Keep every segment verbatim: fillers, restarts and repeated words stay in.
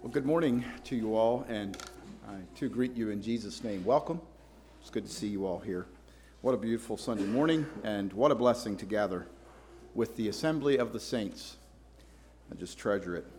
Well, good morning to you all, and I too greet you in Jesus' name. Welcome. It's good to see you all here. What a beautiful Sunday morning, and what a blessing to gather with the assembly of the saints. I just treasure it.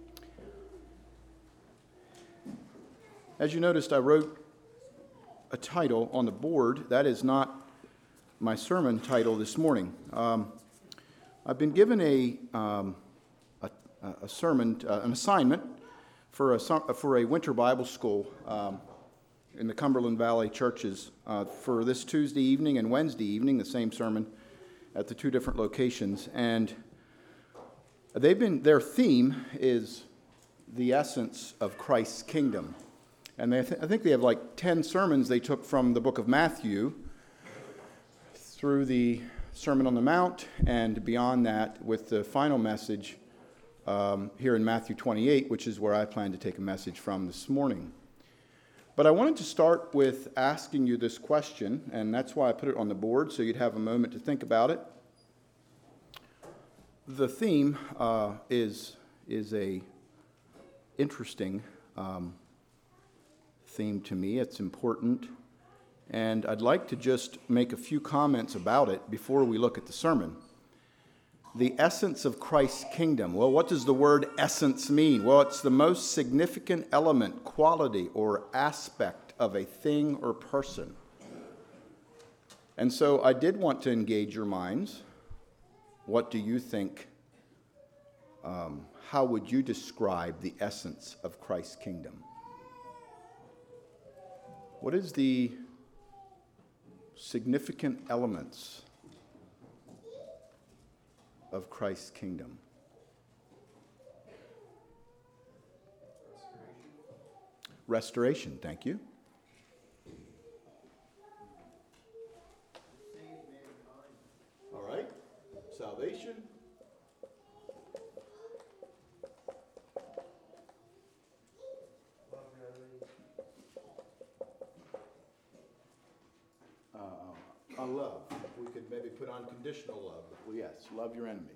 As you noticed, I wrote a title on the board. That is not my sermon title this morning. Um, I've been given a, um, a, a sermon, uh, an assignment for a, for a winter Bible school um, in the Cumberland Valley churches uh, for this Tuesday evening and Wednesday evening, the same sermon at the two different locations. And they've been, their theme is the essence of Christ's kingdom. And they th- I think they have like ten sermons they took from the book of Matthew through the Sermon on the Mount and beyond that with the final message um, here in Matthew twenty-eight, which is where I plan to take a message from this morning. But I wanted to start with asking you this question, and that's why I put it on the board, so you'd have a moment to think about it. The theme uh, is, is a interesting um, theme to me. It's important, and I'd like to just make a few comments about it before we look at the sermon. The essence of Christ's kingdom. Well, what does the word essence mean? Well, it's the most significant element, quality, or aspect of a thing or person. And so I did want to engage your minds. What do you think? Um, how would you describe the essence of Christ's kingdom? What is the significant elements of Christ's kingdom? Restoration. Restoration, thank you. All right. Salvation. Uh, uh, love. We could maybe put unconditional love. Well, yes, love your enemies.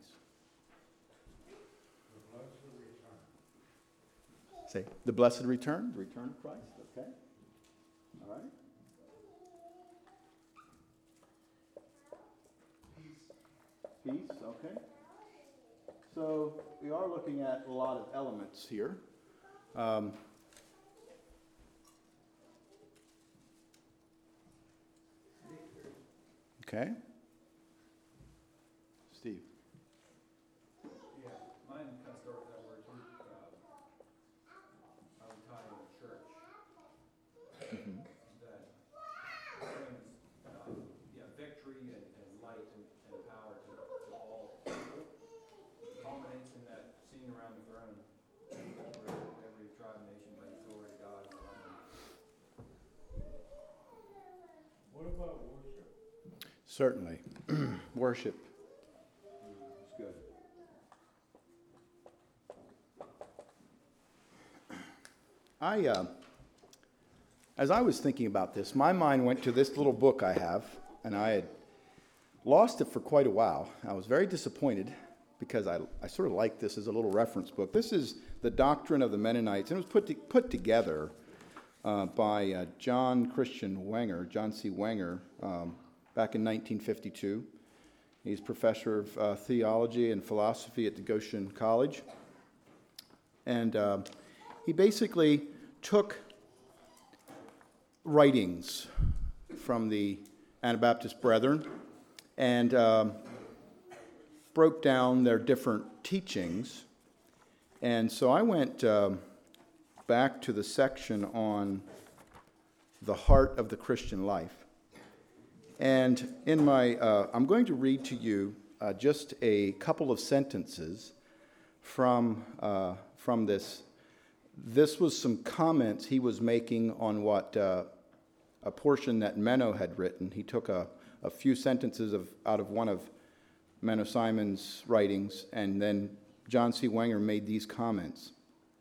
The blessed return. Say, the blessed return, the return of Christ, okay. All right. Peace. Peace, okay. So we are looking at a lot of elements here. Um, okay. Steve. Yeah, mine kind of start with that word too. Uh, I would tie in the church. Mm-hmm. That brings uh, yeah, victory and, and light and, and power to, to all people. It culminates in that scene around the throne where every tribe, nation, brings glory to God. What about worship? Certainly. Worship. Good. I, uh, as I was thinking about this, my mind went to this little book I have, and I had lost it for quite a while. I was very disappointed because I, I sort of like this as a little reference book. This is The Doctrine of the Mennonites, and it was put to, put together uh, by uh, John Christian Wenger, John C. Wenger, um, back in nineteen fifty-two. He's professor of uh, theology and philosophy at the Goshen College. And uh, he basically took writings from the Anabaptist Brethren and um, broke down their different teachings. And so I went um, back to the section on the heart of the Christian life. And in my, uh, I'm going to read to you uh, just a couple of sentences from uh, from this. This was some comments he was making on what uh, a portion that Menno had written. He took a, a few sentences of out of one of Menno Simon's writings, and then John C. Wenger made these comments.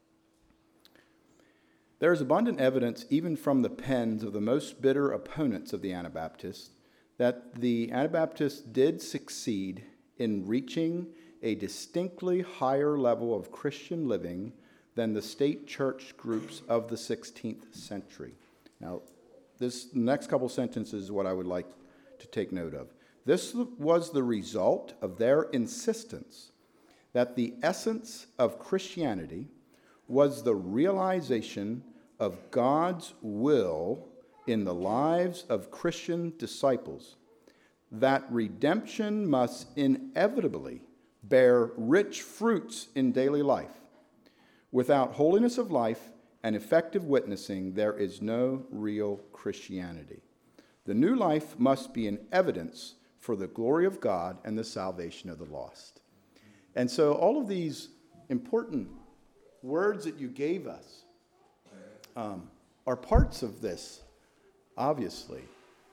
There is abundant evidence, even from the pens of the most bitter opponents of the Anabaptists, that the Anabaptists did succeed in reaching a distinctly higher level of Christian living than the state church groups of the sixteenth century. Now, this next couple sentences is what I would like to take note of. This was the result of their insistence that the essence of Christianity was the realization of God's will in the lives of Christian disciples, that redemption must inevitably bear rich fruits in daily life. Without holiness of life and effective witnessing, there is no real Christianity. The new life must be an evidence for the glory of God and the salvation of the lost. And so all of these important words that you gave us um, are parts of this, obviously.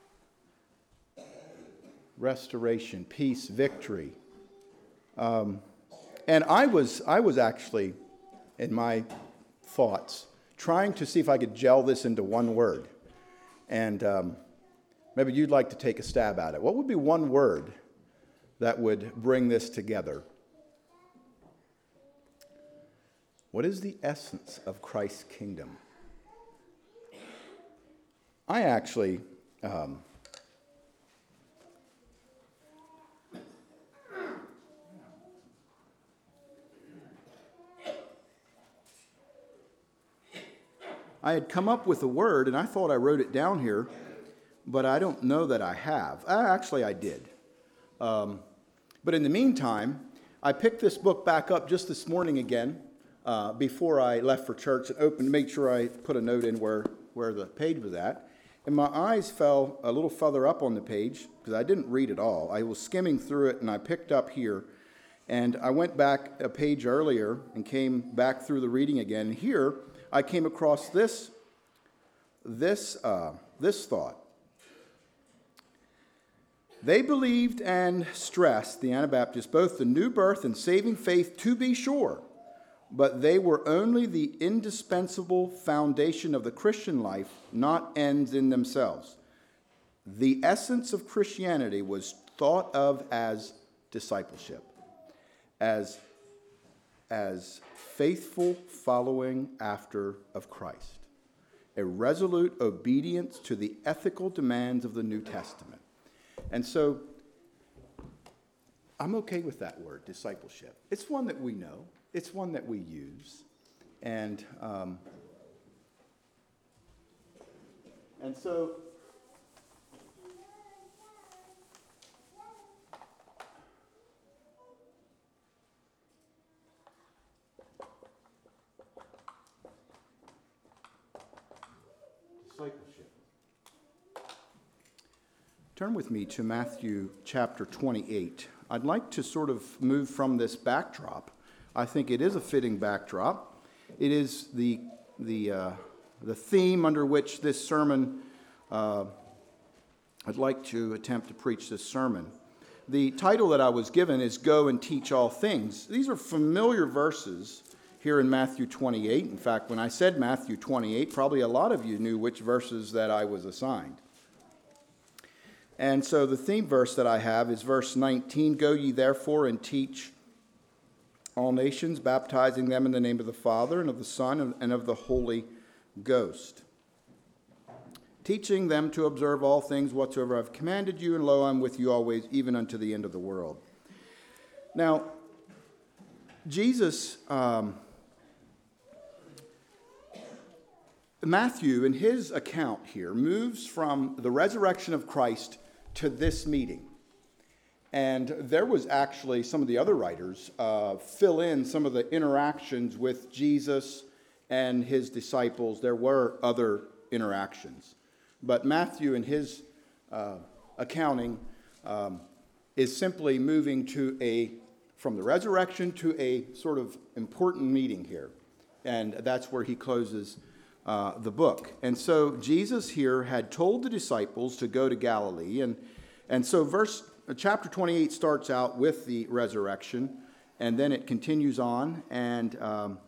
Restoration, peace, victory. Um, and I was, I was actually, in my thoughts, trying to see if I could gel this into one word. And um, maybe you'd like to take a stab at it. What would be one word that would bring this together? What is the essence of Christ's kingdom? I actually... Um, I had come up with a word, and I thought I wrote it down here, but I don't know that I have. Uh, actually, I did. Um, but in the meantime, I picked this book back up just this morning again, uh, before I left for church, and opened, made sure I put a note in where, where the page was at. And my eyes fell a little further up on the page, because I didn't read it all. I was skimming through it, and I picked up here. And I went back a page earlier and came back through the reading again. Here, I came across this, this, uh, this thought. They believed and stressed, the Anabaptists, both the new birth and saving faith to be sure, but they were only the indispensable foundation of the Christian life, not ends in themselves. The essence of Christianity was thought of as discipleship, as, as faithful following after of Christ, a resolute obedience to the ethical demands of the New Testament. And so I'm okay with that word, discipleship. It's one that we know. It's one that we use. And, um, and so discipleship. Turn with me to Matthew chapter twenty-eight. I'd like to sort of move from this backdrop. I think it is a fitting backdrop. It is the, the, uh, the theme under which this sermon, uh, I'd like to attempt to preach this sermon. The title that I was given is Go and Teach All Things. These are familiar verses here in Matthew twenty-eight. In fact, when I said Matthew twenty-eight, probably a lot of you knew which verses that I was assigned. And so the theme verse that I have is verse nineteen, Go ye therefore and teach all nations, baptizing them in the name of the Father and of the Son and of the Holy Ghost, teaching them to observe all things whatsoever I have commanded you, and lo, I'm with you always, even unto the end of the world. Now, Jesus, um, Matthew, in his account here, moves from the resurrection of Christ to this meeting. And there was actually, some of the other writers uh, fill in some of the interactions with Jesus and his disciples. There were other interactions. But Matthew, in his uh, accounting, um, is simply moving to a, from the resurrection to a sort of important meeting here. And that's where he closes uh, the book. And so Jesus here had told the disciples to go to Galilee. And, and so verse chapter twenty-eight starts out with the resurrection, and then it continues on. And um,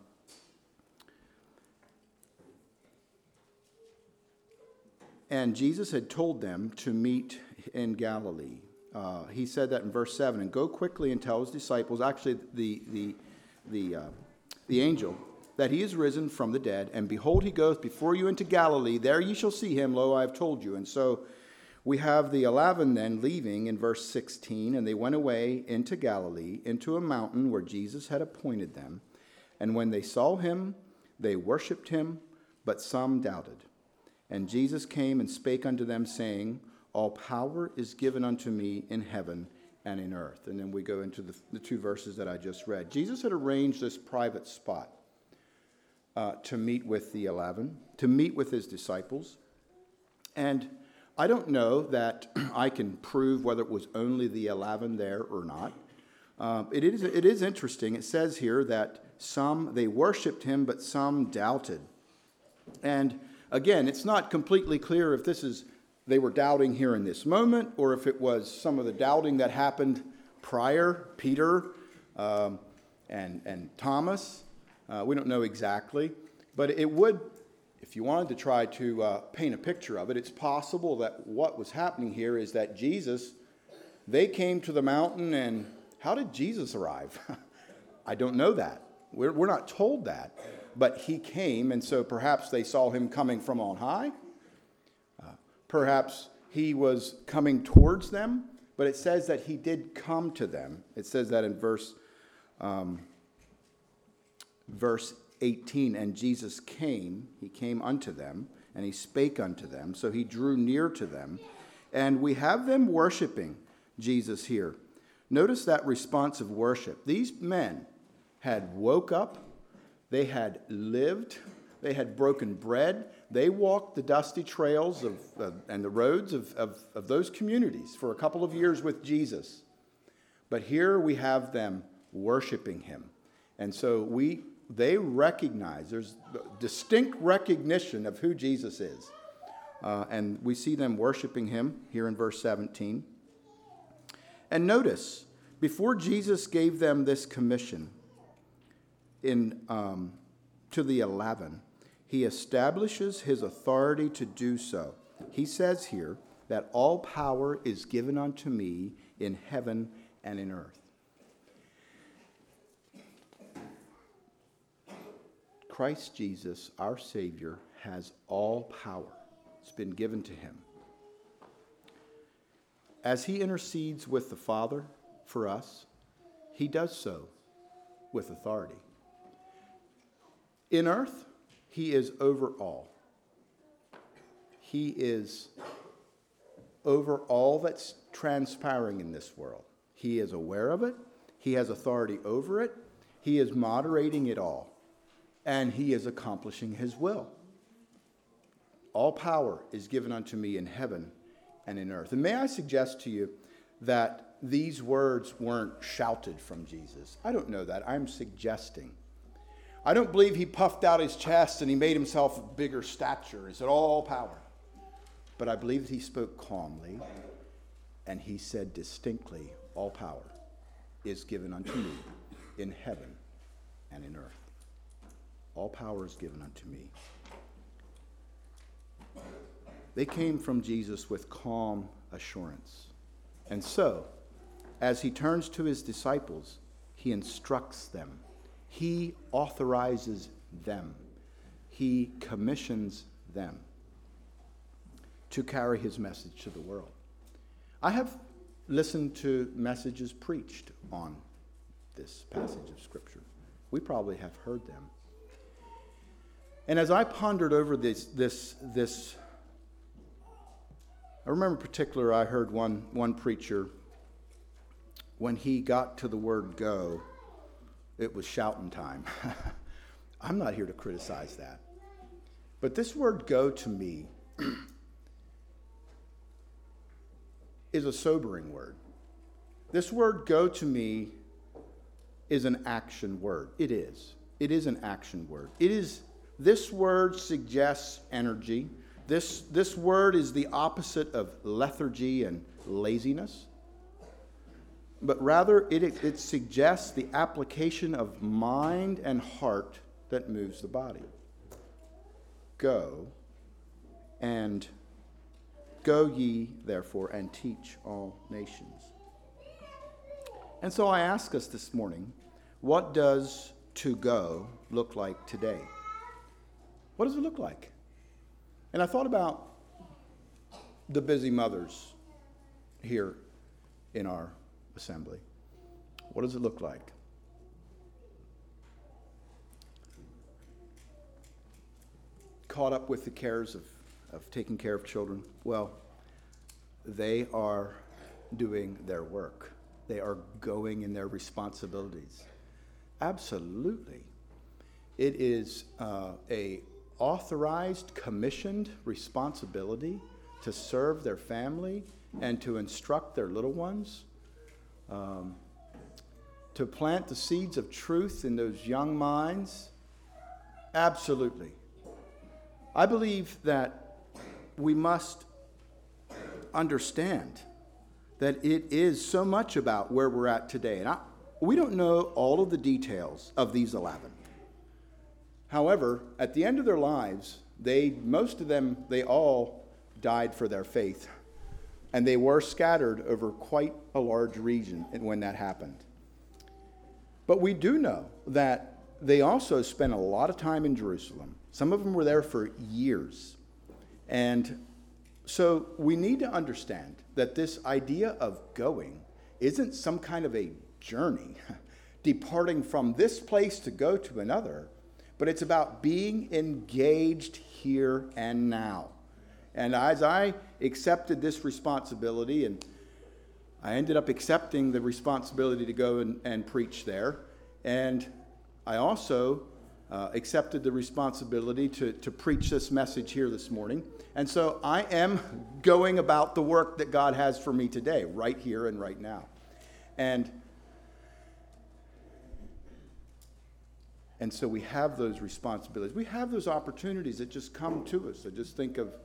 and Jesus had told them to meet in Galilee. Uh, he said that in verse seven, and go quickly and tell his disciples, actually the, the, the, uh, the angel that he is risen from the dead, and behold, he goeth before you into Galilee. There ye shall see him. Lo, I have told you. And so we have the eleven then leaving in verse sixteen, and they went away into Galilee, into a mountain where Jesus had appointed them. And when they saw him, they worshipped him, but some doubted. And Jesus came and spake unto them, saying, All power is given unto me in heaven and in earth. And then we go into the, the two verses that I just read. Jesus had arranged this private spot uh, to meet with the eleven, to meet with his disciples. And I don't know that I can prove whether it was only the eleven there or not. Uh, it is, it is interesting. It says here that some, they worshiped him, but some doubted. And again, it's not completely clear if this is, they were doubting here in this moment, or if it was some of the doubting that happened prior, Peter um, and, and Thomas. Uh, we don't know exactly. But it would, if you wanted to try to uh, paint a picture of it, it's possible that what was happening here is that Jesus, they came to the mountain, and how did Jesus arrive? I don't know that. We're, we're not told that. But he came, and so perhaps they saw him coming from on high. Uh, perhaps he was coming towards them. But it says that he did come to them. It says that in verse, um, verse eighteen. And Jesus came, he came unto them, and he spake unto them. So he drew near to them. And we have them worshiping Jesus here. Notice that responsive worship. These men had woke up. They had lived, they had broken bread, they walked the dusty trails of uh, and the roads of, of, of those communities for a couple of years with Jesus. But here we have them worshiping him. And so we they recognize, there's distinct recognition of who Jesus is. Uh, and we see them worshiping him here in verse seventeen. And notice, before Jesus gave them this commission, In um, to the eleven, he establishes his authority to do so. He says here that all power is given unto me in heaven and in earth. Christ Jesus, our Savior, has all power. It's been given to him. As he intercedes with the Father for us, he does so with authority. In earth, he is over all. He is over all that's transpiring in this world. He is aware of it. He has authority over it. He is moderating it all. And he is accomplishing his will. All power is given unto me in heaven and in earth. And may I suggest to you that these words weren't shouted from Jesus. I don't know that. I'm suggesting. I don't believe he puffed out his chest and he made himself of bigger stature. He said, all power. But I believe that he spoke calmly and he said distinctly, all power is given unto me in heaven and in earth. All power is given unto me. They came from Jesus with calm assurance. And so, as he turns to his disciples, he instructs them. He authorizes them. He commissions them to carry his message to the world. I have listened to messages preached on this passage of Scripture. We probably have heard them. And as I pondered over this, this, this, I remember in particular I heard one, one preacher, when he got to the word go, it was shouting time. I'm not here to criticize that. But this word go to me is a sobering word. This word go to me is an action word. It is. It is an action word. It is, this word suggests energy. This, this word is the opposite of lethargy and laziness. But rather, it, it suggests the application of mind and heart that moves the body. Go, and go ye, therefore, and teach all nations. And so I ask us this morning, what does to go look like today? What does it look like? And I thought about the busy mothers here in our assembly. What does it look like? Caught up with the cares of, of taking care of children? Well, they are doing their work. They are going in their responsibilities. Absolutely. It is uh, a authorized, commissioned responsibility to serve their family and to instruct their little ones, um, to plant the seeds of truth in those young minds. Absolutely. I believe that we must understand that it is so much about where we're at today. And I, we don't know all of the details of these eleven. However, at the end of their lives, they, most of them, they all died for their faith. And they were scattered over quite a large region when that happened. But we do know that they also spent a lot of time in Jerusalem. Some of them were there for years. And so we need to understand that this idea of going isn't some kind of a journey, departing from this place to go to another, but it's about being engaged here and now. And as I accepted this responsibility, and I ended up accepting the responsibility to go and, and preach there, and I also uh, accepted the responsibility to, to preach this message here this morning. And so I am going about the work that God has for me today, right here and right now. And, and so we have those responsibilities. We have those opportunities that just come to us. I just think of,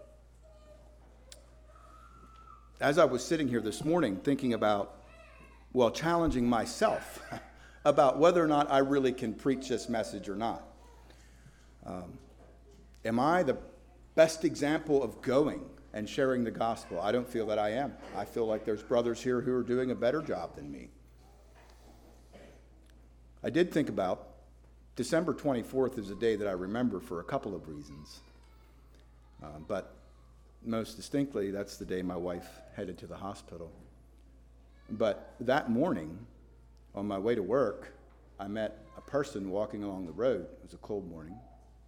as I was sitting here this morning thinking about, well, challenging myself about whether or not I really can preach this message or not. Um, am I the best example of going and sharing the gospel? I don't feel that I am. I feel like there's brothers here who are doing a better job than me. I did think about December twenty-fourth is a day that I remember for a couple of reasons. Uh, but most distinctly, that's the day my wife headed to the hospital. But that morning, on my way to work, I met a person walking along the road. It was a cold morning.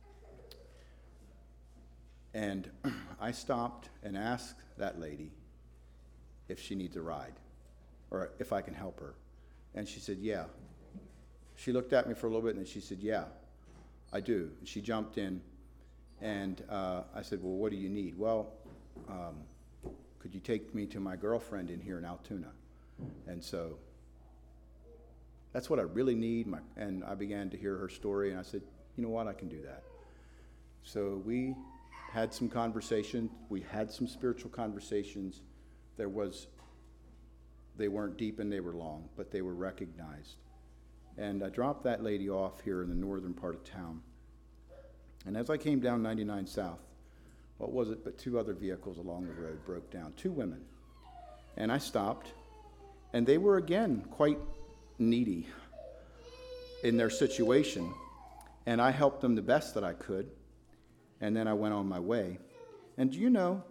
And I stopped and asked that lady if she needs a ride or if I can help her. And she said, yeah. She looked at me for a little bit and then she said, yeah, I do. And she jumped in and uh, I said, well, what do you need? Well, um, could you take me to my girlfriend in here in Altoona? And so that's what I really need. My, and I began to hear her story and I said, you know what, I can do that. So we had some conversation. We had some spiritual conversations. There was, they weren't deep and they were long, but they were recognized. And I dropped that lady off here in the northern part of town. And as I came down ninety-nine South, what was it but two other vehicles along the road broke down, two women. And I stopped, and they were again quite needy in their situation. And I helped them the best that I could. And then I went on my way. And do you know,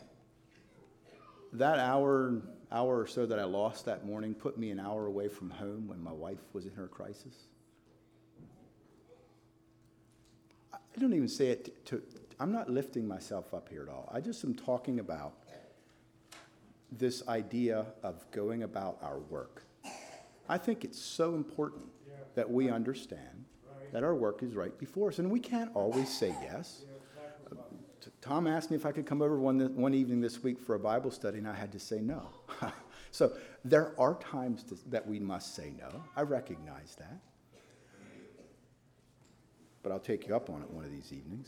that hour, hour or so that I lost that morning put me an hour away from home when my wife was in her crisis. I don't even say it to, to I'm not lifting myself up here at all. I just am talking about this idea of going about our work. I think it's so important Yeah. that we understand Right. that our work is right before us, and we can't always say yes. Yeah, sacrifice. T- Tom asked me if I could come over one, one evening this week for a Bible study, and I had to say no. So there are times to, that we must say no. I recognize that. But I'll take you up on it one of these evenings.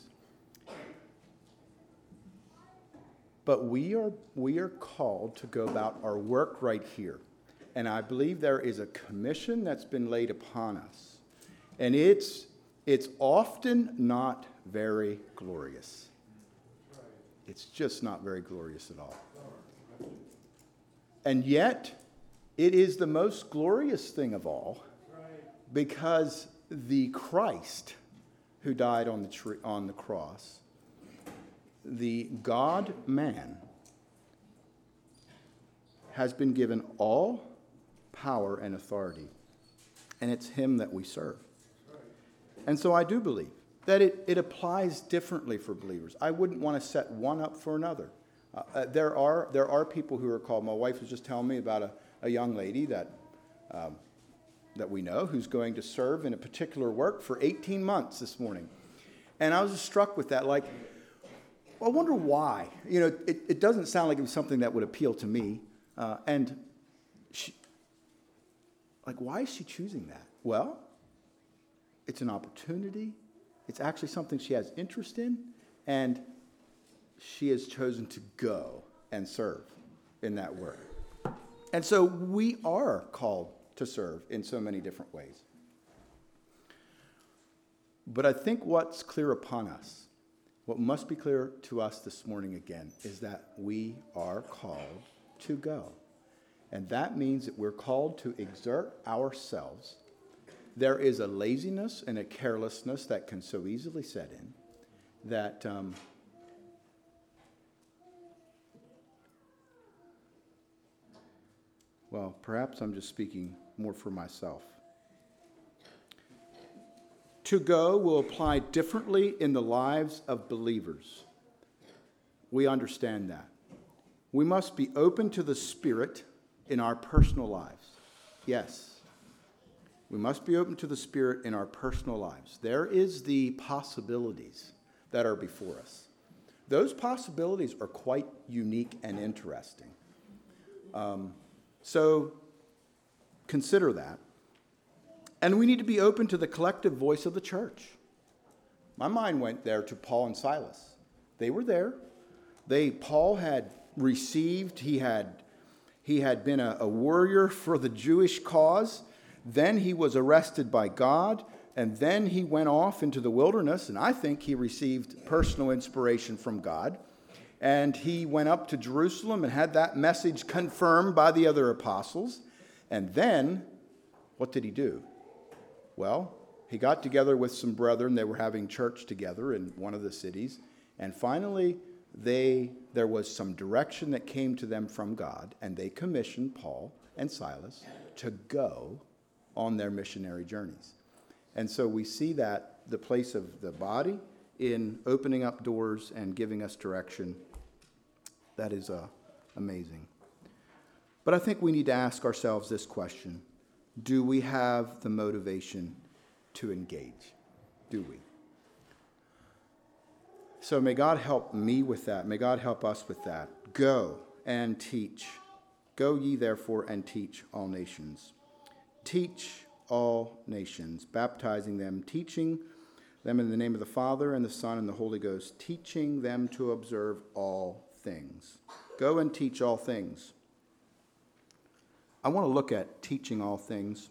But we are, we are called to go about our work right here. And I believe there is a commission that's been laid upon us. And it's, it's often not very glorious. It's just not very glorious at all. And yet, it is the most glorious thing of all, because the Christ who died on the tree, on the cross, the God-man, has been given all power and authority, and it's him that we serve. And so I do believe that it, it applies differently for believers. I wouldn't want to set one up for another. Uh, uh, there are there are people who are called. My wife was just telling me about a, a young lady that um, that we know who's going to serve in a particular work for eighteen months this morning. And I was just struck with that, like, well, I wonder why. You know, it, it doesn't sound like it was something that would appeal to me. Uh, and she, like, why is she choosing that? Well, it's an opportunity. It's actually something she has interest in, and she has chosen to go and serve in that work. And so we are called to serve in so many different ways. But I think what's clear upon us, what must be clear to us this morning again, is that we are called to go. And that means that we're called to exert ourselves. There is a laziness and a carelessness that can so easily set in that um, well, perhaps I'm just speaking more for myself. To go will apply differently in the lives of believers. We understand that. We must be open to the Spirit in our personal lives. Yes. We must be open to the Spirit in our personal lives. There is the possibilities that are before us. Those possibilities are quite unique and interesting. Um, so consider that. And we need to be open to the collective voice of the church. My mind went there to Paul and Silas. They were there. They, Paul had received, he had, he had been a, a warrior for the Jewish cause. Then he was arrested by God, and then he went off into the wilderness, and I think he received personal inspiration from God. And he went up to Jerusalem and had that message confirmed by the other apostles. And then, what did he do? Well, he got together with some brethren. They were having church together in one of the cities. And finally, they there was some direction that came to them from God, and they commissioned Paul and Silas to go on their missionary journeys. And so we see that the place of the body in opening up doors and giving us direction. That is uh, amazing. But I think we need to ask ourselves this question. Do we have the motivation to engage? Do we? So may God help me with that. May God help us with that. Go and teach. Go ye therefore and teach all nations. Teach all nations, baptizing them, teaching them in the name of the Father and the Son and the Holy Ghost, teaching them to observe all things. Go and teach all things. I want to look at teaching all things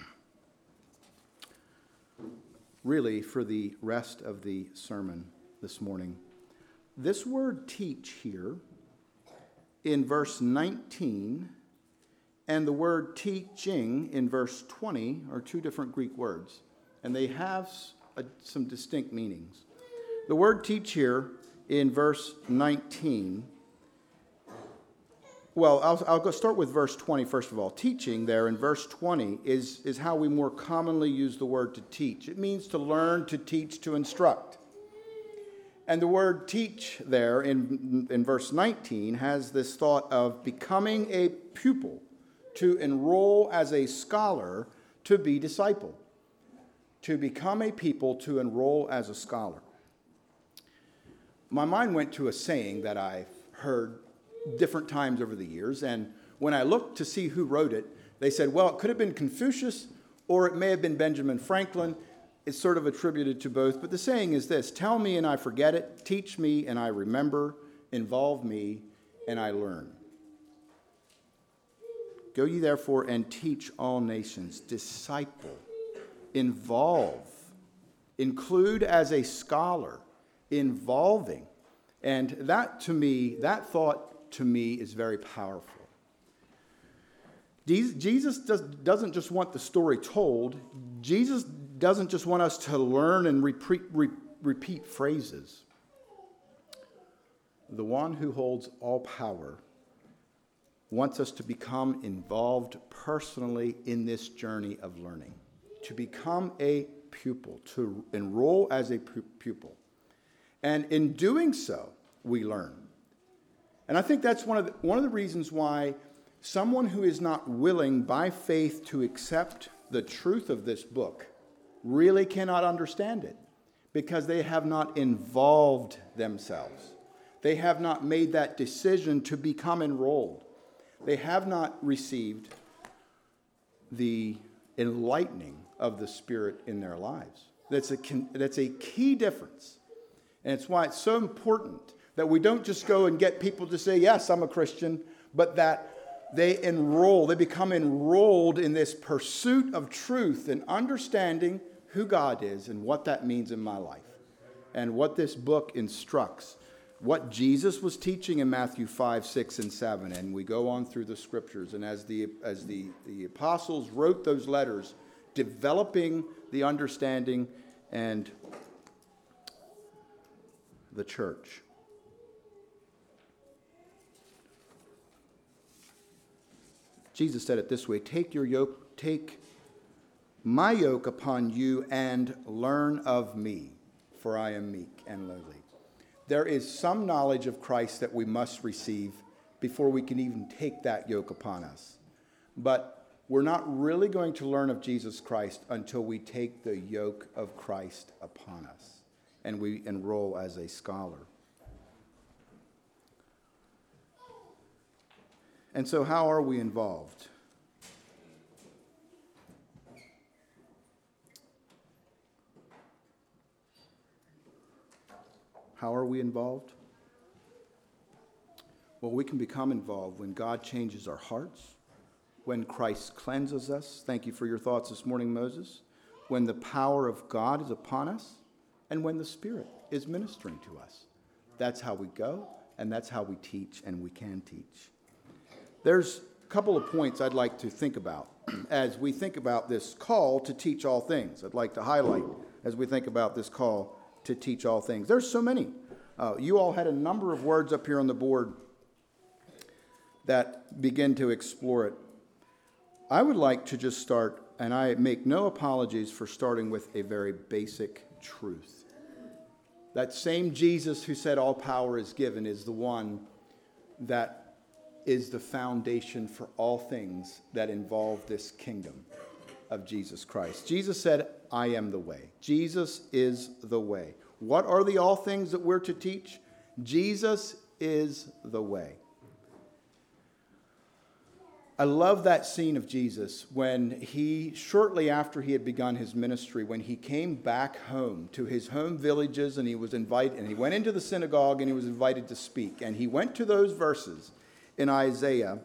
really for the rest of the sermon this morning. This word teach here in verse nineteen and the word teaching in verse twenty are two different Greek words, and they have a, some distinct meanings. The word teach here in verse nineteen, well, I'll, I'll go start with verse twenty first of all. Teaching there in verse twenty is, is how we more commonly use the word to teach. It means to learn, to teach, to instruct. And the word teach there in, in verse nineteen has this thought of becoming a pupil, to enroll as a scholar, to be discipled. To become a people, to enroll as a scholar. My mind went to a saying that I've heard different times over the years, and when I looked to see who wrote it, they said, well, it could have been Confucius, or it may have been Benjamin Franklin. It's sort of attributed to both, but the saying is this: tell me and I forget it, teach me and I remember, involve me and I learn. Go ye therefore and teach all nations, disciple, involve, include as a scholar, involving. And that to me, that thought to me is very powerful. Jesus does, doesn't just want the story told. Jesus doesn't just want us to learn and repeat, re- repeat phrases. The one who holds all power wants us to become involved personally in this journey of learning, to become a pupil, to enroll as a pu- pupil. And in doing so, we learn. And I think that's one of the, one of the reasons why someone who is not willing by faith to accept the truth of this book really cannot understand it, because they have not involved themselves. They have not made that decision to become enrolled. They have not received the enlightening of the Spirit in their lives. That's a, that's a key difference. And it's why it's so important that we don't just go and get people to say, yes, I'm a Christian, but that they enroll, they become enrolled in this pursuit of truth and understanding who God is and what that means in my life and what this book instructs, what Jesus was teaching in Matthew five, six, and seven. And we go on through the scriptures. And as the, as the, the apostles wrote those letters, developing the understanding and the church. Jesus said it this way, take your yoke, take my yoke upon you and learn of me, for I am meek and lowly. There is some knowledge of Christ that we must receive before we can even take that yoke upon us. But we're not really going to learn of Jesus Christ until we take the yoke of Christ upon us and we enroll as a scholar. And so how are we involved? How are we involved? Well, we can become involved when God changes our hearts, when Christ cleanses us. Thank you for your thoughts this morning, Moses. When the power of God is upon us, and when the Spirit is ministering to us. That's how we go, and that's how we teach, and we can teach. There's a couple of points I'd like to think about as we think about this call to teach all things. I'd like to highlight as we think about this call to teach all things. There's so many. Uh, you all had a number of words up here on the board that begin to explore it. I would like to just start, and I make no apologies for starting with a very basic truth. That same Jesus who said all power is given is the one that is the foundation for all things that involve this kingdom of Jesus Christ. Jesus said, I am the way. Jesus is the way. What are the all things that we're to teach? Jesus is the way. I love that scene of Jesus when he, shortly after he had begun his ministry, when he came back home to his home villages and he was invited, and he went into the synagogue and he was invited to speak. And he went to those verses in Isaiah.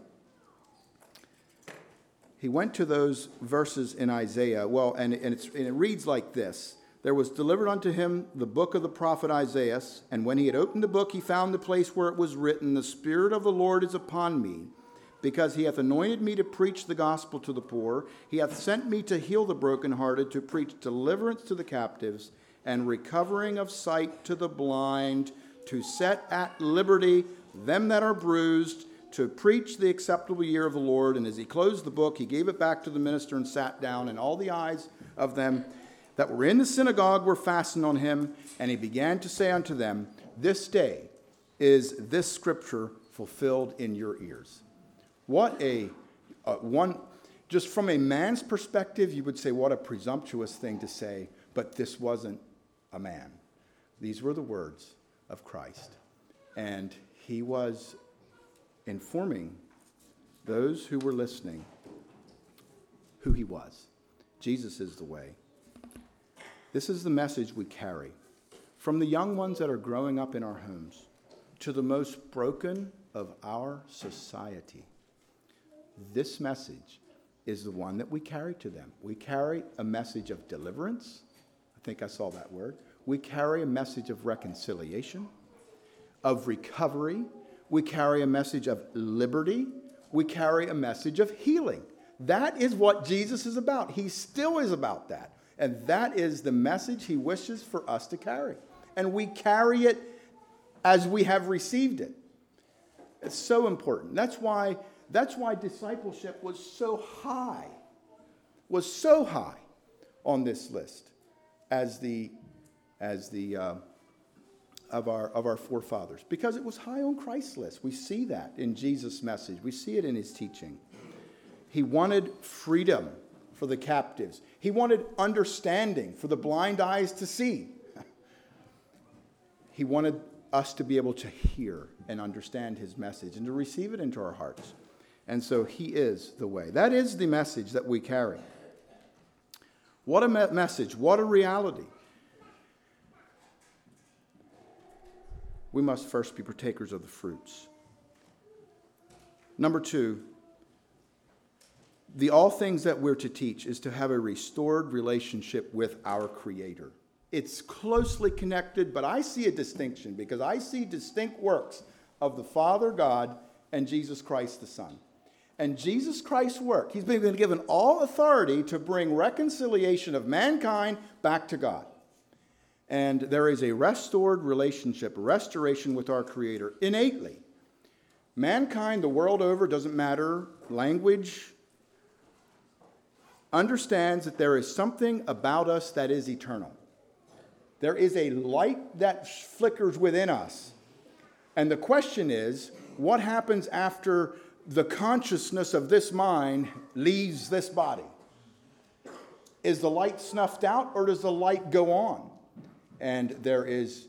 He went to those verses in Isaiah. Well, and, and, it's, and it reads like this. There was delivered unto him the book of the prophet Isaiah, and when he had opened the book, he found the place where it was written, the Spirit of the Lord is upon me, because he hath anointed me to preach the gospel to the poor. He hath sent me to heal the brokenhearted, to preach deliverance to the captives, and recovering of sight to the blind, to set at liberty them that are bruised, to preach the acceptable year of the Lord. And as he closed the book, he gave it back to the minister and sat down, and all the eyes of them that were in the synagogue were fastened on him. And he began to say unto them, this day is this scripture fulfilled in your ears. What a, uh, one, just from a man's perspective, you would say, what a presumptuous thing to say, but this wasn't a man. These were the words of Christ. And he was informing those who were listening who he was. Jesus is the way. This is the message we carry. From the young ones that are growing up in our homes to the most broken of our society. This message is the one that we carry to them. We carry a message of deliverance. I think I saw that word. We carry a message of reconciliation, of recovery. We carry a message of liberty. We carry a message of healing. That is what Jesus is about. He still is about that. And that is the message he wishes for us to carry. And we carry it as we have received it. It's so important. That's why, that's why discipleship was so high, was so high on this list as the, as the uh, of our, of our forefathers. Because it was high on Christ's list. We see that in Jesus' message. We see it in his teaching. He wanted freedom for the captives. He wanted understanding for the blind eyes to see. He wanted us to be able to hear and understand his message and to receive it into our hearts. And so he is the way. That is the message that we carry. What a me- message. What a reality. We must first be partakers of the fruits. Number two, the all things that we're to teach is to have a restored relationship with our Creator. It's closely connected, but I see a distinction because I see distinct works of the Father God and Jesus Christ the Son. And Jesus Christ's work, he's been given all authority to bring reconciliation of mankind back to God. And there is a restored relationship, a restoration with our Creator innately. Mankind, the world over, doesn't matter, language, understands that there is something about us that is eternal. There is a light that flickers within us. And the question is, what happens after the consciousness of this mind leaves this body? Is the light snuffed out or does the light go on? And there is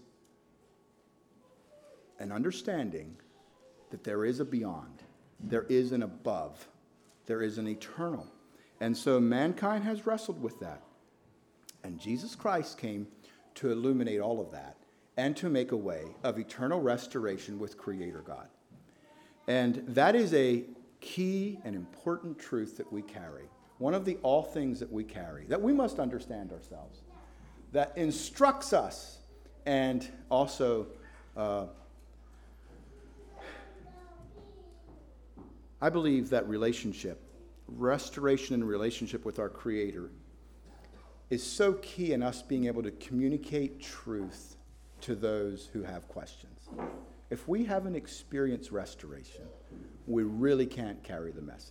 an understanding that there is a beyond. There is an above. There is an eternal. And so mankind has wrestled with that. And Jesus Christ came to illuminate all of that and to make a way of eternal restoration with Creator God. And that is a key and important truth that we carry. One of the all things that we carry, that we must understand ourselves, that instructs us and also, uh, I believe that relationship, restoration and relationship with our Creator is so key in us being able to communicate truth to those who have questions. If we haven't experienced restoration, we really can't carry the message.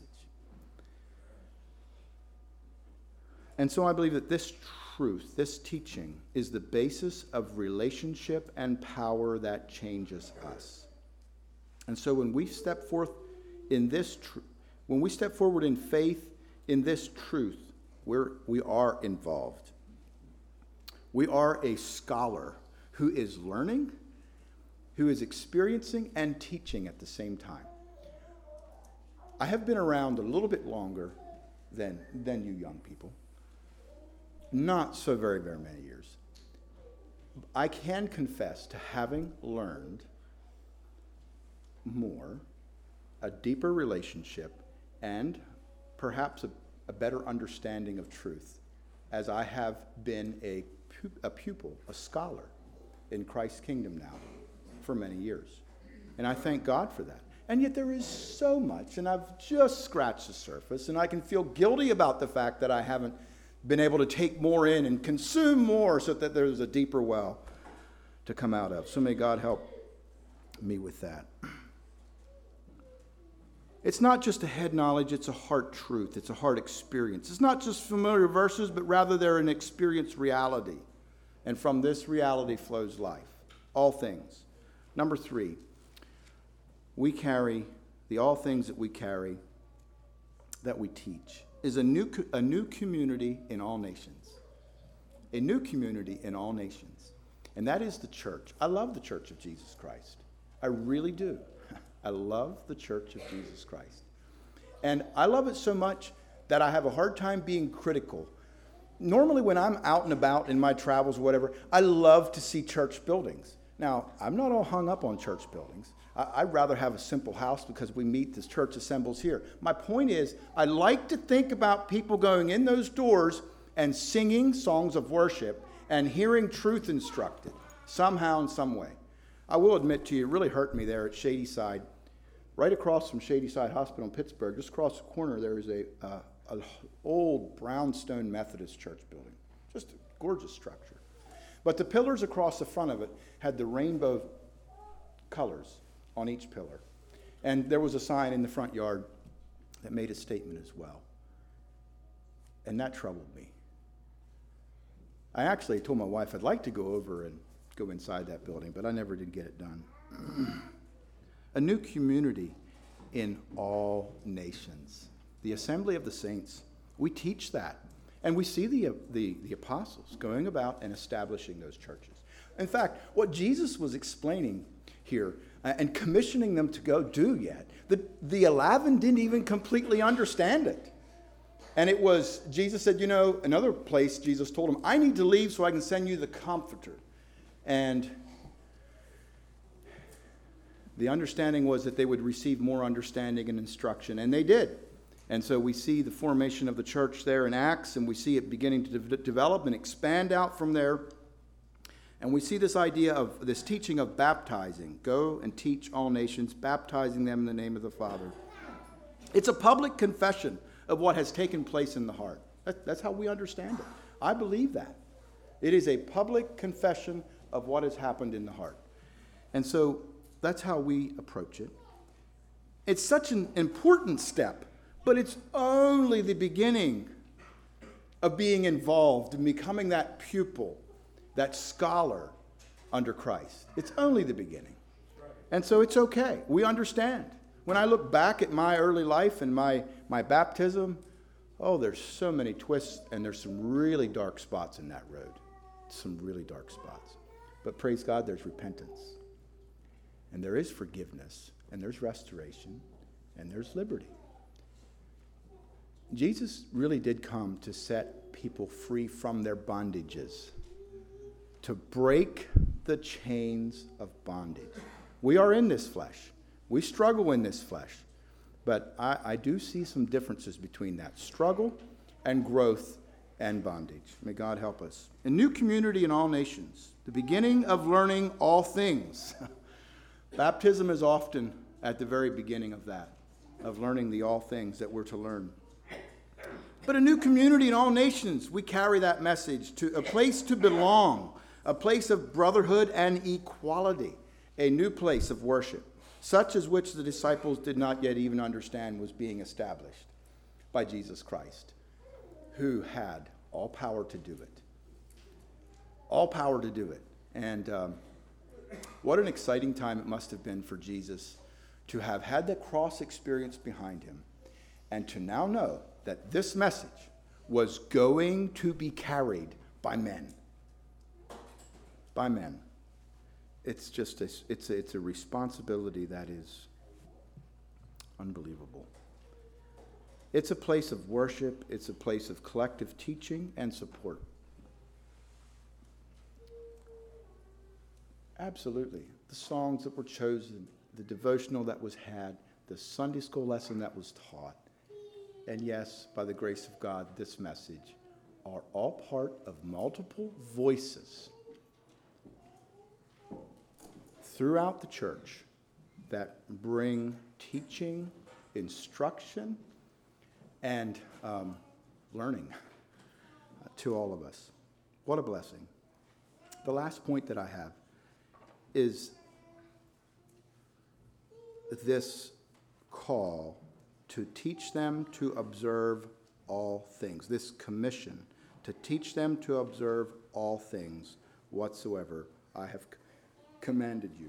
And so I believe that this truth, this teaching, is the basis of relationship and power that changes us. And so when we step forth in this tr- when we step forward in faith in this truth, we're, we are involved. We are a scholar who is learning, who is experiencing and teaching at the same time. I have been around a little bit longer than, than you young people. Not so very, very many years. I can confess to having learned more, a deeper relationship, and perhaps a, a better understanding of truth as I have been a, pu- a pupil, a scholar in Christ's kingdom now for many years. And I thank God for that. And yet there is so much, and I've just scratched the surface, and I can feel guilty about the fact that I haven't been able to take more in and consume more so that there's a deeper well to come out of. So may God help me with that. It's not just a head knowledge, it's a heart truth, it's a heart experience. It's not just familiar verses, but rather they're an experienced reality. And from this reality flows life, all things. Number three, we carry, the all things that we carry, that we teach, is a new, a new community in all nations. A new community in all nations. And that is the church. I love the Church of Jesus Christ. I really do. I love the Church of Jesus Christ. And I love it so much that I have a hard time being critical. Normally when I'm out and about in my travels or whatever, I love to see church buildings. Now, I'm not all hung up on church buildings. I, I'd rather have a simple house because we meet, this church assembles here. My point is, I like to think about people going in those doors and singing songs of worship and hearing truth instructed somehow in some way. I will admit to you, it really hurt me there at Shadyside. Right across from Shadyside Hospital in Pittsburgh, just across the corner, there is a, uh, a old brownstone Methodist church building. Just a gorgeous structure. But the pillars across the front of it had the rainbow colors on each pillar. And there was a sign in the front yard that made a statement as well. And that troubled me. I actually told my wife I'd like to go over and go inside that building, but I never did get it done. A new community in all nations. The assembly of the saints. We teach that. And we see the, the, the apostles going about and establishing those churches. In fact, what Jesus was explaining here uh, and commissioning them to go do yet, the, the eleven didn't even completely understand it. And it was, Jesus said, you know, another place Jesus told them, I need to leave so I can send you the Comforter. And the understanding was that they would receive more understanding and instruction, and they did. And so we see the formation of the church there in Acts, and we see it beginning to de- develop and expand out from there. And we see this idea of this teaching of baptizing. Go and teach all nations, baptizing them in the name of the Father. It's a public confession of what has taken place in the heart. That, that's how we understand it. I believe that. It is a public confession of what has happened in the heart. And so that's how we approach it. It's such an important step, but it's only the beginning of being involved and becoming that pupil, that scholar under Christ. It's only the beginning. And so it's okay. We understand. When I look back at my early life and my, my baptism, oh, there's so many twists, and there's some really dark spots in that road. Some really dark spots. But praise God, there's repentance. And there is forgiveness, and there's restoration, and there's liberty. Jesus really did come to set people free from their bondages, to break the chains of bondage. We are in this flesh. We struggle in this flesh. But I, I do see some differences between that struggle and growth and bondage. May God help us. A new community in all nations, the beginning of learning all things. Baptism is often at the very beginning of that, of learning the all things that we're to learn. But a new community in all nations, we carry that message to a place to belong, a place of brotherhood and equality, a new place of worship, such as which the disciples did not yet even understand was being established by Jesus Christ, who had all power to do it. All power to do it. And um, what an exciting time it must have been for Jesus to have had the cross experience behind him and to now know that this message was going to be carried by men. By men. It's just a, it's a, it's a responsibility that is unbelievable. It's a place of worship. It's a place of collective teaching and support. Absolutely. The songs that were chosen, the devotional that was had, the Sunday school lesson that was taught, and yes, by the grace of God, this message are all part of multiple voices throughout the church that bring teaching, instruction, and um, learning to all of us. What a blessing. The last point that I have is this call to teach them to observe all things, this commission to teach them to observe all things whatsoever I have commanded you.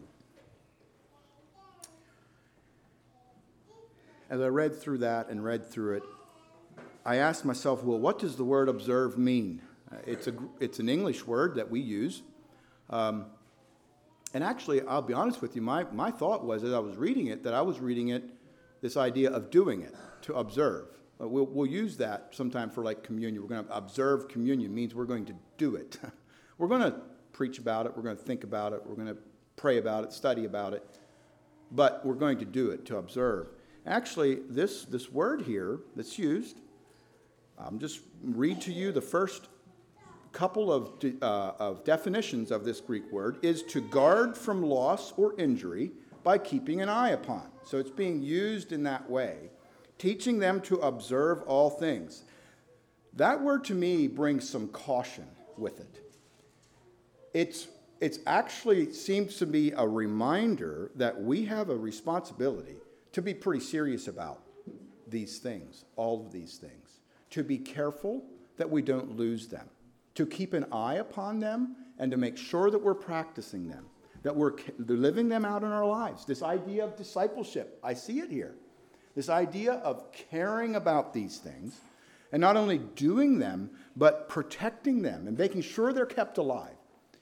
As I read through that and read through it, I asked myself, well, what does the word observe mean? Uh, it's a it's an English word that we use. Um, and actually, I'll be honest with you, my, my thought was, as I was reading it, that I was reading it, this idea of doing it, to observe. Uh, we'll, we'll use that sometime for like communion. We're going to observe communion, means we're going to do it. We're going to preach about it, we're going to think about it, we're going to pray about it, study about it, but we're going to do it, to observe. Actually, this, this word here that's used, I'll just read to you the first couple of, uh, of definitions of this Greek word, is to guard from loss or injury by keeping an eye upon. So it's being used in that way, teaching them to observe all things. That word to me brings some caution with it. It's, it's actually seems to be a reminder that we have a responsibility to be pretty serious about these things, all of these things, to be careful that we don't lose them, to keep an eye upon them, and to make sure that we're practicing them, that we're living them out in our lives. This idea of discipleship, I see it here. This idea of caring about these things, and not only doing them, but protecting them and making sure they're kept alive.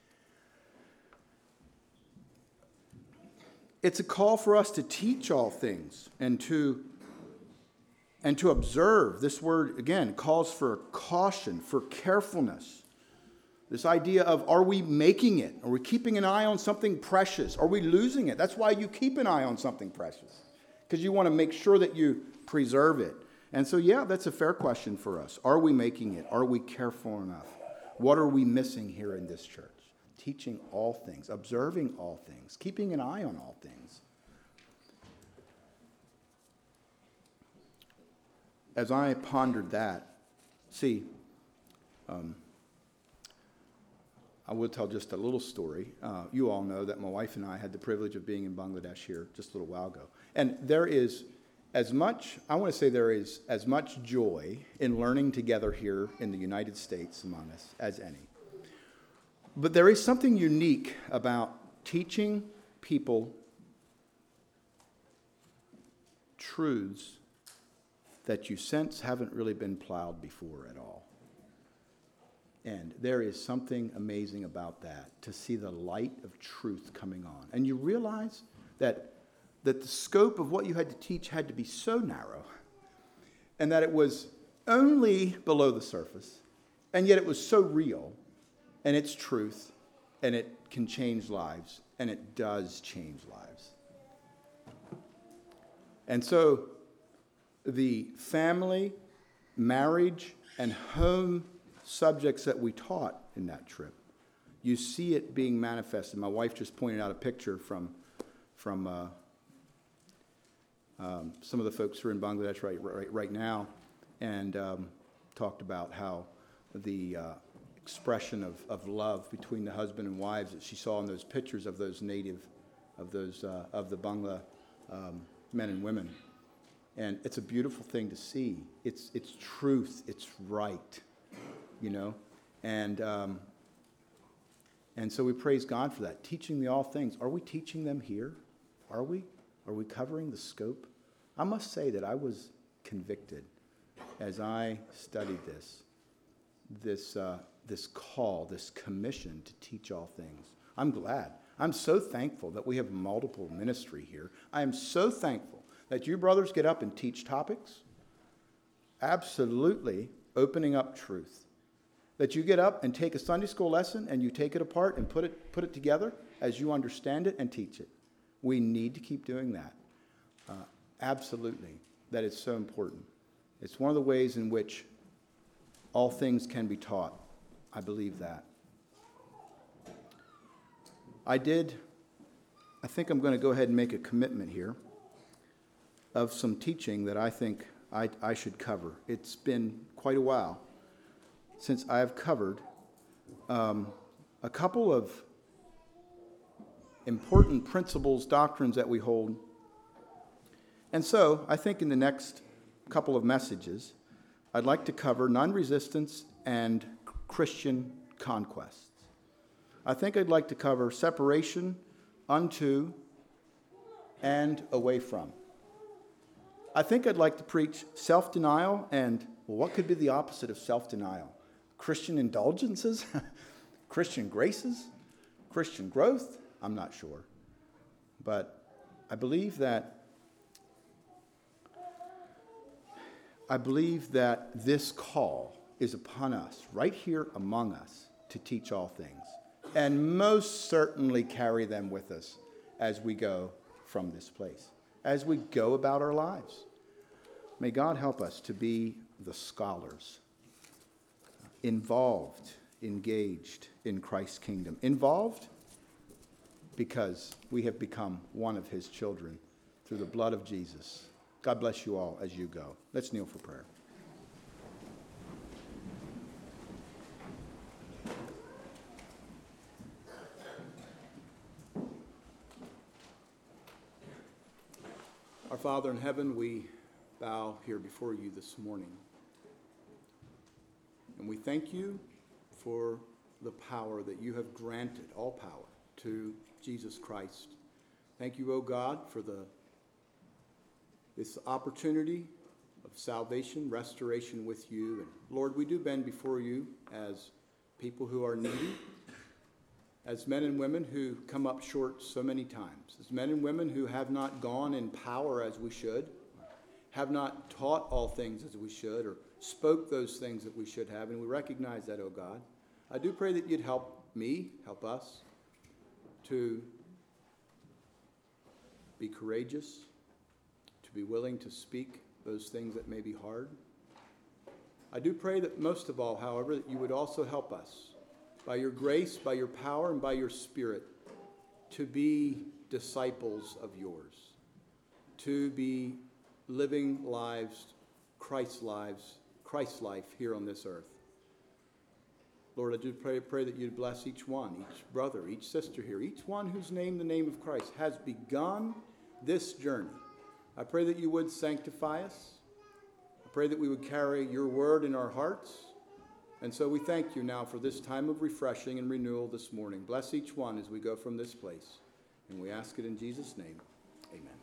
It's a call for us to teach all things and to, and to observe. This word, again, calls for caution, for carefulness. This idea of, are we making it? Are we keeping an eye on something precious? Are we losing it? That's why you keep an eye on something precious, because you want to make sure that you preserve it. And so, yeah, that's a fair question for us. Are we making it? Are we careful enough? What are we missing here in this church? Teaching all things, observing all things, keeping an eye on all things. As I pondered that, see, um, I will tell just a little story. Uh, you all know that my wife and I had the privilege of being in Bangladesh here just a little while ago. And there is as much, I want to say there is as much joy in learning together here in the United States among us as any. But there is something unique about teaching people truths that you sense haven't really been plowed before at all. And there is something amazing about that, to see the light of truth coming on. And you realize that, that the scope of what you had to teach had to be so narrow, and that it was only below the surface, and yet it was so real, and it's truth, and it can change lives, and it does change lives. And so the family, marriage, and home subjects that we taught in that trip, you see it being manifested. My wife just pointed out a picture from, from uh, um, some of the folks who are in Bangladesh right, right, right now, and um, talked about how the uh, expression of, of love between the husband and wives that she saw in those pictures of those native, of those uh, of the Bangla um, men and women. And it's a beautiful thing to see. It's it's truth. It's right, you know. And um, and so we praise God for that. Teaching the all things. Are we teaching them here? Are we? Are we covering the scope? I must say that I was convicted as I studied this, this uh, this call, this commission to teach all things. I'm glad. I'm so thankful that we have multiple ministry here. I am so thankful that you brothers get up and teach topics, absolutely opening up truth. That you get up and take a Sunday school lesson and you take it apart and put it put it together as you understand it and teach it. We need to keep doing that. Uh, absolutely. That is so important. It's one of the ways in which all things can be taught. I believe that. I did, I think I'm going to go ahead and make a commitment here of some teaching that I think I, I should cover. It's been quite a while since I have covered um, a couple of important principles, doctrines that we hold. And so I think in the next couple of messages, I'd like to cover non-resistance and Christian conquests. I think I'd like to cover separation unto and away from. I think I'd like to preach self-denial and, well, what could be the opposite of self-denial? Christian indulgences? Christian graces? Christian growth? I'm not sure. But I believe that I believe that this call is upon us, right here among us, to teach all things, and most certainly carry them with us as we go from this place, as we go about our lives. May God help us to be the scholars, involved, engaged in Christ's kingdom. Involved because we have become one of his children through the blood of Jesus. God bless you all as you go. Let's kneel for prayer. Father in heaven, we bow here before you this morning. And we thank you for the power that you have granted, all power, to Jesus Christ. Thank you, O God, for the this opportunity of salvation, restoration with you. And Lord, we do bend before you as people who are needy, as men and women who come up short so many times, as men and women who have not gone in power as we should, have not taught all things as we should, or spoke those things that we should have, and we recognize that, O God. I do pray that you'd help me, help us, to be courageous, to be willing to speak those things that may be hard. I do pray that most of all, however, that you would also help us, by your grace, by your power, and by your Spirit, to be disciples of yours, to be living lives, Christ's lives, Christ's life here on this earth. Lord, I do pray, pray that you'd bless each one, each brother, each sister here, each one whose name, the name of Christ, has begun this journey. I pray that you would sanctify us. I pray that we would carry your word in our hearts. And so we thank you now for this time of refreshing and renewal this morning. Bless each one as we go from this place. And we ask it in Jesus' name. Amen.